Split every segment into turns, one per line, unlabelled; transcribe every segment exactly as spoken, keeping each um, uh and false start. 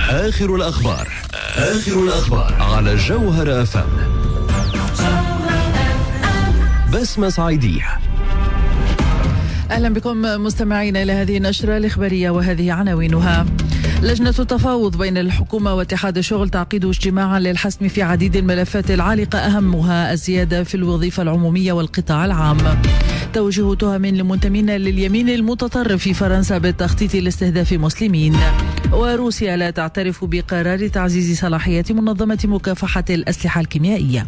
آخر الأخبار آخر الأخبار على جوهر أف أم. بسمة صعيدية.
أهلا بكم مستمعين إلى هذه النشرة الإخبارية وهذه عناوينها. لجنة التفاوض بين الحكومة واتحاد الشغل تعقد اجتماعا للحسم في عديد الملفات العالقة أهمها الزيادة في الوظيفة العمومية والقطاع العام. توجيه تهم لمنتمين لليمين المتطرف في فرنسا بالتخطيط لاستهداف مسلمين. وروسيا لا تعترف بقرار تعزيز صلاحيات منظمة مكافحة الأسلحة الكيميائية.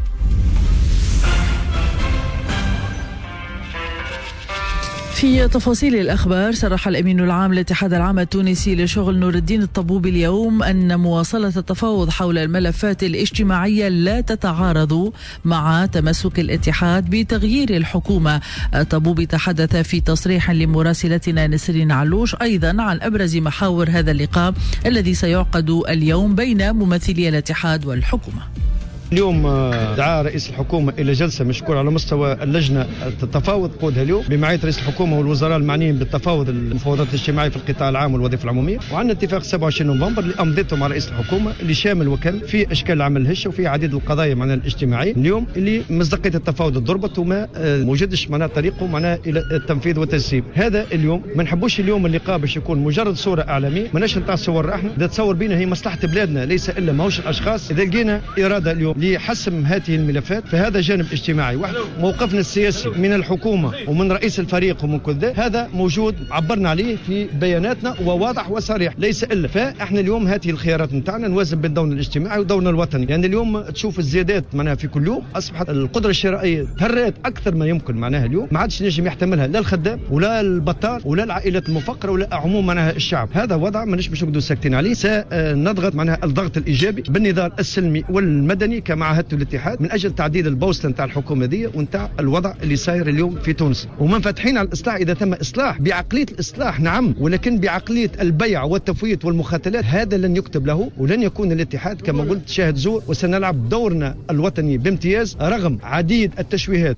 في تفاصيل الأخبار، صرح الأمين العام للاتحاد العام التونسي للشغل نور الدين الطبوبي اليوم أن مواصلة التفاوض حول الملفات الاجتماعية لا تتعارض مع تمسك الاتحاد بتغيير الحكومة. الطبوبي تحدث في تصريح لمراسلتنا نسرين علوش أيضا عن أبرز محاور هذا اللقاء الذي سيعقد اليوم بين ممثلي الاتحاد والحكومة.
اليوم دعا رئيس الحكومة إلى جلسة مشكورة على مستوى اللجنة التفاوض قودها اليوم بمعية رئيس الحكومة والوزراء المعنيين بالتفاوض المفاوضات الاجتماعية في القطاع العام والوظيفة العمومية، وعندنا اتفاق سبعة وعشرين نوفمبر اللي أمضيته مع رئيس الحكومة اللي شامل وكل في أشكال العمل الهشة وفي عديد القضايا معنا الاجتماعية اليوم اللي مصداقية التفاوض ضربت وما موجدش معنا طريقه معنا إلى التنفيذ والتجسيم. هذا اليوم ما نحبوش اليوم اللقاء باش يكون مجرد صورة إعلامية، ماناش نتاع صور احنا إذا تصور بينا هي مصلحة بلادنا ليس إلا ماهوش الأشخاص. إذا لقينا إرادة اليوم لحسم هذه الملفات فهذا جانب اجتماعي. موقفنا السياسي من الحكومة ومن رئيس الفريق ومن كل ذا هذا موجود عبرنا عليه في بياناتنا وواضح وصريح ليس إلا. فإحنا اليوم هذه الخيارات نتاعنا نوازن بين دورنا الاجتماعي ودورنا الوطني. يعني اليوم تشوف الزيادات معناها في كل يوم أصبحت القدرة الشرائية تهرات أكثر ما يمكن معناها اليوم ما عادش نجم يحتملها لا الخدام ولا البطال ولا العائلات المفقرة ولا عموم معناها الشعب. هذا وضع ماناش باش نقعدوا ساكتين عليه. سنضغط معناها الضغط الإيجابي بالنضال السلمي والمدني كما عهدت الاتحاد من أجل تعديل البوصلة نتاع الحكومة دي ونتاع الوضع اللي صاير اليوم في تونس. ومنفتحين على الإصلاح إذا تم إصلاح بعقلية الإصلاح نعم، ولكن بعقلية البيع والتفويت والمخاتلات هذا لن يكتب له ولن يكون الاتحاد كما قلت شاهد زور. وسنلعب دورنا الوطني بامتياز رغم عديد التشويهات.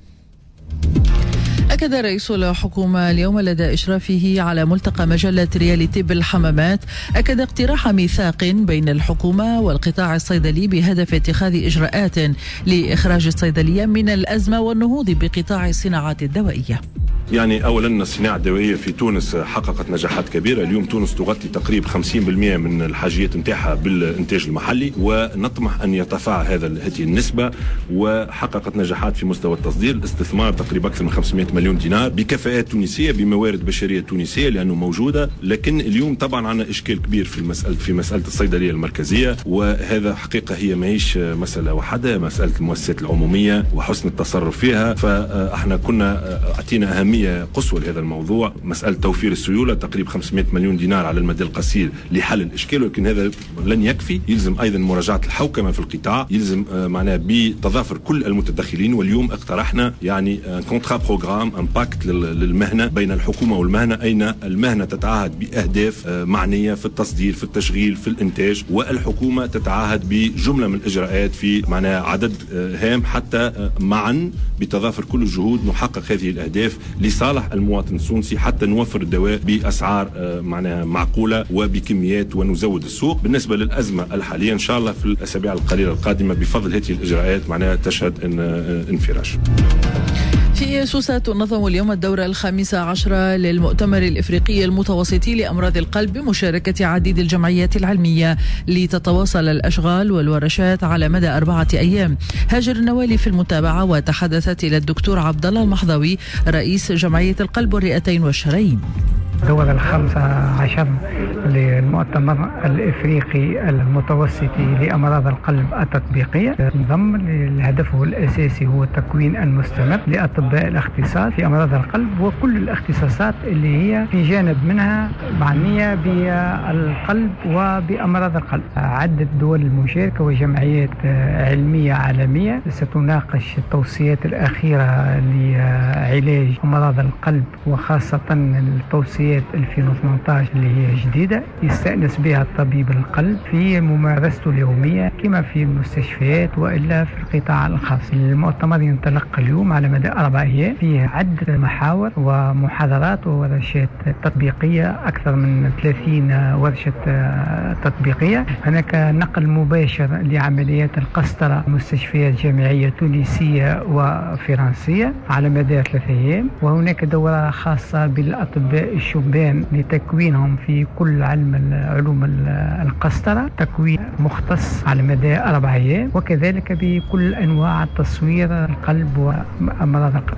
أكد رئيس الحكومة اليوم لدى إشرافه على ملتقى مجلة رياليتي بالحمامات أكد اقتراح ميثاق بين الحكومة والقطاع الصيدلي بهدف اتخاذ إجراءات لإخراج الصيدلية من الأزمة والنهوض بقطاع الصناعات الدوائية.
يعني أولا الصناعة الدوائية في تونس حققت نجاحات كبيرة. اليوم تونس تغطي تقريبا خمسين بالمئة من الحاجيات نتاعها بالإنتاج المحلي ونطمح أن يرتفع هذا هذه النسبة. وحققت نجاحات في مستوى التصدير، الاستثمار تقريبا أكثر من خمسمئة مليون دينار بكفاءات تونسية بموارد بشرية تونسية لأنه موجودة. لكن اليوم طبعا عندنا إشكال كبير في المسألة في مسألة الصيدلية المركزية، وهذا حقيقة هي ماهيش مسألة واحدة، مسألة المؤسسات العمومية وحسن التصرف فيها. فاحنا كنا اعطينا أهمية قصوى لهذا الموضوع، مسألة توفير السيولة تقريبا خمسمئة مليون دينار على المدى القصير لحل الإشكال، ولكن هذا لن يكفي. يلزم أيضا مراجعة الحوكمة في القطاع، يلزم معناه بتضافر كل المتدخلين. واليوم اقترحنا يعني كونترا بروغرام امباكت للمهنة بين الحكومة والمهنة، أين المهنة تتعهد بأهداف معنية في التصدير في التشغيل في الإنتاج، والحكومة تتعهد بجملة من الإجراءات في معناه عدد هام حتى معا بتضافر كل الجهود نحقق هذه الأهداف لصالح المواطن التونسي حتى نوفر الدواء بأسعار معناها معقولة وبكميات ونزود السوق. بالنسبة للأزمة الحالية إن شاء الله في الأسابيع القليلة القادمة بفضل هذه الإجراءات معناها تشهد إن انفراج.
في سوسة تنظم اليوم الدورة الخامسة عشرة للمؤتمر الإفريقي المتوسطي لأمراض القلب بمشاركة عديد الجمعيات العلمية لتتواصل الأشغال والورشات على مدى أربعة أيام. هاجر النوالي في المتابعة وتحدثت إلى الدكتور عبد الله المحضوي رئيس جمعية القلب والرئتين والشرايين.
الدورة الخامسة عشر للمؤتمر الإفريقي المتوسطي لأمراض القلب التطبيقية انضم لهدفه الأساسي هو التكوين المستمر لأطباء الاختصاص في أمراض القلب وكل الاختصاصات اللي هي في جانب منها معنية بالقلب وبأمراض القلب. عدة دول المشاركة وجمعيات علمية عالمية ستناقش التوصيات الأخيرة لعلاج أمراض القلب وخاصة التوصيات مستشفيات ألفين وثمانية عشر اللي هي جديدة يستأنس بها الطبيب القلب في ممارسته اليومية كما في المستشفيات وإلا في القطاع الخاص. المؤتمر ينطلق اليوم على مدى أربع أيام، فيه عدة محاور ومحاضرات وورشات تطبيقية، أكثر من ثلاثين ورشة تطبيقية. هناك نقل مباشر لعمليات القسطرة مستشفيات جامعية تونسية وفرنسية على مدى ثلاثة أيام، وهناك دورة خاصة بالأطباء الشبان لتكوينهم في كل علم علوم القسطرة، تكوين مختص على مدى أربع أيام، وكذلك بكل أنواع تصوير القلب وأمراض القلب.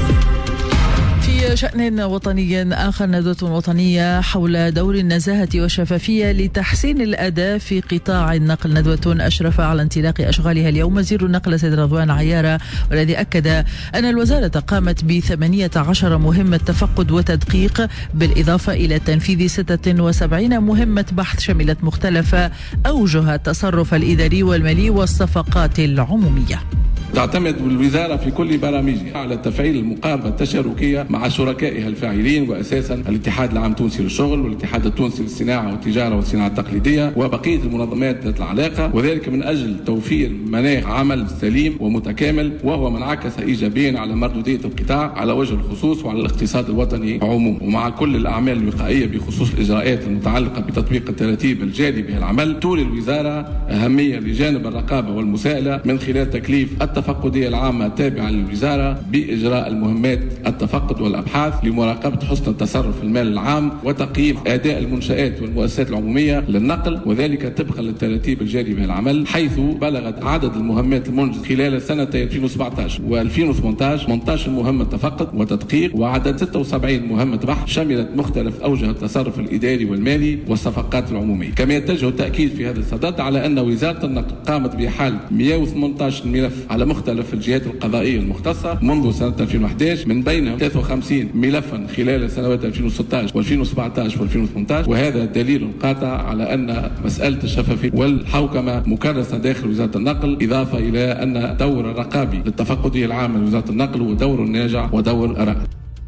في شأن وطني آخر، ندوة وطنية حول دور النزاهة والشفافية لتحسين الأداء في قطاع النقل. ندوة أشرف على انطلاق أشغالها اليوم وزير النقل سيد رضوان عيارة، والذي أكد أن الوزارة قامت بثمانية عشر مهمة تفقد وتدقيق، بالإضافة إلى تنفيذ ستة وسبعين مهمة بحث شملت مختلف أوجه التصرف الإداري والمالي والصفقات العمومية.
تعتمد الوزارة في كل برامجها على تفعيل المقاربة التشاركية مع شركائها الفاعلين، وأساسا الاتحاد العام التونسي للشغل والاتحاد التونسي للصناعة والتجارة والصناعة التقليدية وبقية المنظمات ذات العلاقة، وذلك من أجل توفير مناخ عمل سليم ومتكامل، وهو من انعكس إيجابيا على مردودية القطاع على وجه الخصوص وعلى الاقتصاد الوطني عموما. ومع كل الأعمال الوقائية بخصوص الإجراءات المتعلقة بتطبيق التراتيب الجاري بها العمل، تولي الوزارة أهمية لجانب الرقابة والمساءلة من خلال تكليف التفقدية العامة التابعة للوزارة بإجراء المهمات التفقد والأبحاث لمراقبة حسن التصرف المال العام وتقييم أداء المنشآت والمؤسسات العمومية للنقل، وذلك طبقا للتراتيب الجاري بها العمل، حيث بلغت عدد المهمات المنجز خلال سنتي ألفين وسبعة عشر وألفين وثمانية عشر ثمانية عشر مهمة تفقد وتدقيق، وعدد ستة وسبعين مهمة بحث شملت مختلف أوجه التصرف الإداري والمالي والصفقات العمومية. كما يتجه التأكيد في هذا الصدد على أن وزارة النقل قامت بحال مئة وثمانية عشر ملف على مختلف الجهات القضائية المختصة منذ سنة ألفين وأحد عشر، من بينهم ثلاثة وخمسين ملفا خلال سنوات ألفين وستة عشر وألفين وسبعة عشر وألفين وثمانية عشر، وهذا دليل قاطع على أن مسألة الشفافية والحوكمة مكرسة داخل وزارة النقل، إضافة إلى أن دور الرقابي للتفقدية العامة لوزارة النقل هو دور ناجع ودور رائد.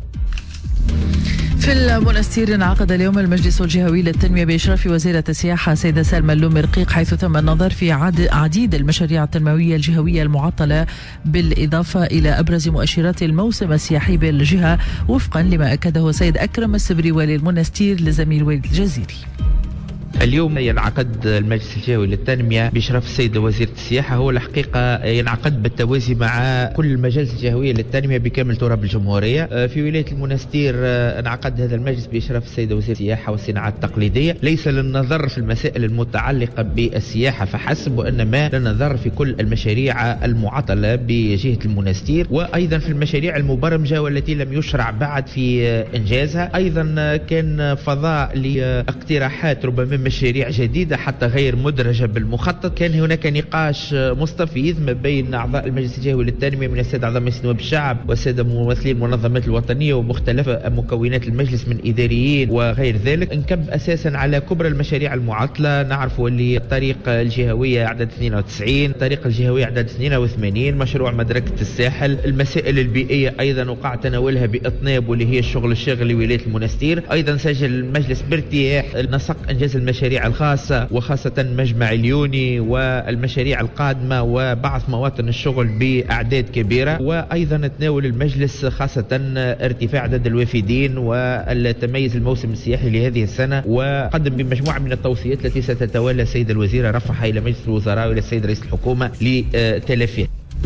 في المنستير انعقد اليوم المجلس الجهوي للتنمية بإشراف وزيرة السياحة سيدة سلمى اللومي رقيق، حيث تم النظر في عديد المشاريع التنموية الجهوية المعطلة، بالإضافة إلى أبرز مؤشرات الموسم السياحي بالجهة، وفقا لما أكده سيد أكرم السبري والي المنستير لزميل وليد الجزيري.
اليوم ينعقد المجلس الجهوي للتنمية بإشراف السيدة وزيرة السياحة، هو الحقيقة ينعقد بالتوازي مع كل المجالس الجهوية للتنمية بكامل تراب الجمهورية. في ولاية المنستير انعقد هذا المجلس بإشراف السيدة وزيرة السياحة والصناعات التقليدية، ليس للنظر في المسائل المتعلقة بالسياحة فحسب، وإنما للنظر في كل المشاريع المعطلة بجهة المنستير، وأيضا في المشاريع المبرمجة والتي لم يشرع بعد في إنجازها. أيضا كان فضاء لاقتراحات ربما مشاريع جديدة حتى غير مدرجة بالمخطط. كان هناك نقاش مستفيض ما بين أعضاء المجلس الجهوي للتنمية من السادة أعضاء مجلس نواب الشعب والسادة ممثلين المنظمات الوطنية ومختلف مكونات المجلس من إداريين وغير ذلك. انكب أساسا على كبرى المشاريع المعطلة، نعرف اللي الطريق الجهوية عدد اثنين وتسعين، الطريق الجهوية عدد اثنين وثمانين، مشروع مدركة الساحل، المسائل البيئية أيضا وقع تناولها بإطناب واللي هي الشغل الشاغل لولاية المنستير. أيضا سجل المجلس بارتياح نسق إنجاز المشاريع الخاصة وخاصة مجمع اليوني والمشاريع القادمة وبعض مواطن الشغل بأعداد كبيرة. وأيضا تناول المجلس خاصة ارتفاع عدد الوافدين والتميز الموسم السياحي لهذه السنة، وقدم بمجموعة من التوصيات التي ستتولى السيدة الوزيرة رفعها إلى مجلس الوزراء وإلى السيد رئيس الحكومة لتلافيها.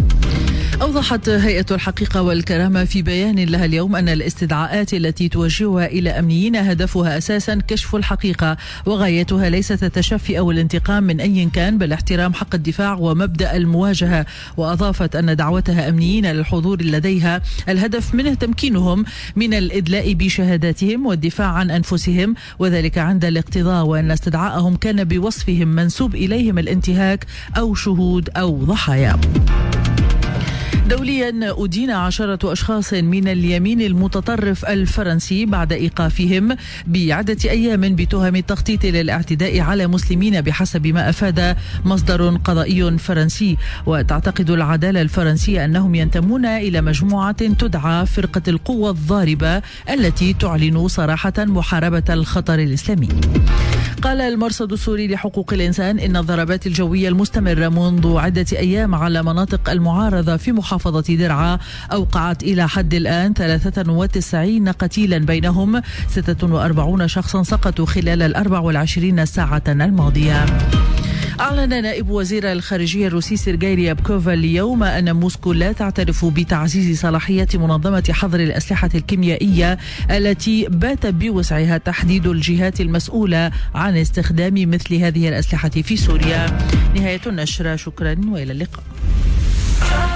أوضحت هيئة الحقيقة والكرامة في بيان لها اليوم أن الاستدعاءات التي توجهها إلى أمنيين هدفها أساسا كشف الحقيقة، وغايتها ليست التشفي أو الانتقام من أي كان، بل احترام حق الدفاع ومبدأ المواجهة. وأضافت أن دعوتها أمنيين للحضور لديها الهدف منه تمكينهم من الإدلاء بشهاداتهم والدفاع عن أنفسهم، وذلك عند الاقتضاء، وأن استدعاءهم كان بوصفهم منسوب إليهم الانتهاك أو شهود أو ضحايا. دوليا أدين عشرة أشخاص من اليمين المتطرف الفرنسي بعد إيقافهم بعدة أيام بتهم التخطيط للاعتداء على مسلمين بحسب ما أفاد مصدر قضائي فرنسي. وتعتقد العدالة الفرنسية أنهم ينتمون إلى مجموعة تدعى فرقة القوة الضاربة التي تعلن صراحة محاربة الخطر الإسلامي. قال المرصد السوري لحقوق الإنسان إن الضربات الجوية المستمرة منذ عدة أيام على مناطق المعارضة في محافظة درعا أوقعت إلى حد الآن ثلاثة وتسعين قتيلا، بينهم ستة وأربعين شخصا سقطوا خلال الأربع والعشرين ساعة الماضية. أعلن نائب وزير الخارجية الروسي سيرجي ريابكوف اليوم أن موسكو لا تعترف بتعزيز صلاحيات منظمة حظر الأسلحة الكيميائية التي بات بوسعها تحديد الجهات المسؤولة عن استخدام مثل هذه الأسلحة في سوريا. نهاية النشرة، شكرا وإلى اللقاء.